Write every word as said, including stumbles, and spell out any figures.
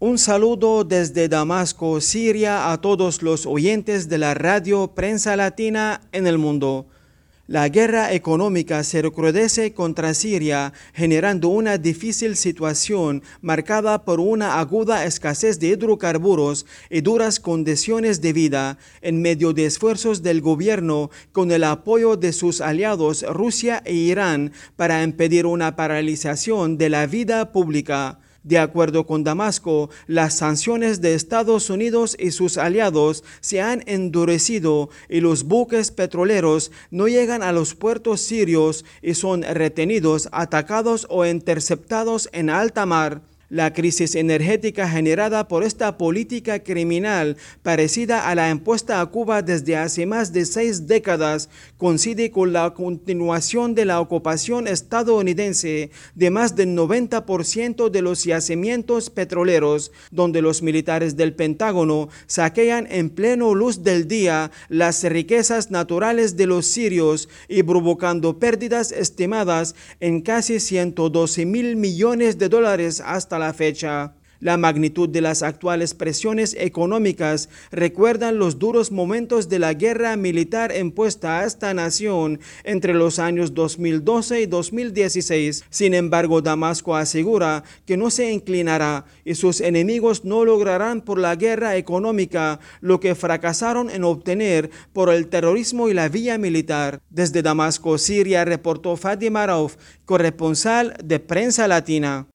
Un saludo desde Damasco, Siria, a todos los oyentes de la radio Prensa Latina en el mundo. La guerra económica se recrudece contra Siria, generando una difícil situación marcada por una aguda escasez de hidrocarburos y duras condiciones de vida, en medio de esfuerzos del gobierno con el apoyo de sus aliados Rusia e Irán para impedir una paralización de la vida pública. De acuerdo con Damasco, las sanciones de Estados Unidos y sus aliados se han endurecido y los buques petroleros no llegan a los puertos sirios y son retenidos, atacados o interceptados en alta mar. La crisis energética generada por esta política criminal, parecida a la impuesta a Cuba desde hace más de seis décadas, coincide con la continuación de la ocupación estadounidense de más del noventa por ciento de los yacimientos petroleros, donde los militares del Pentágono saquean en pleno luz del día las riquezas naturales de los sirios y provocando pérdidas estimadas en casi ciento doce mil millones de dólares hasta la fecha. La magnitud de las actuales presiones económicas recuerdan los duros momentos de la guerra militar impuesta a esta nación entre los años dos mil doce y dos mil dieciséis. Sin embargo, Damasco asegura que no se inclinará y sus enemigos no lograrán por la guerra económica lo que fracasaron en obtener por el terrorismo y la vía militar. Desde Damasco, Siria, reportó Fátima Rauf, corresponsal de Prensa Latina.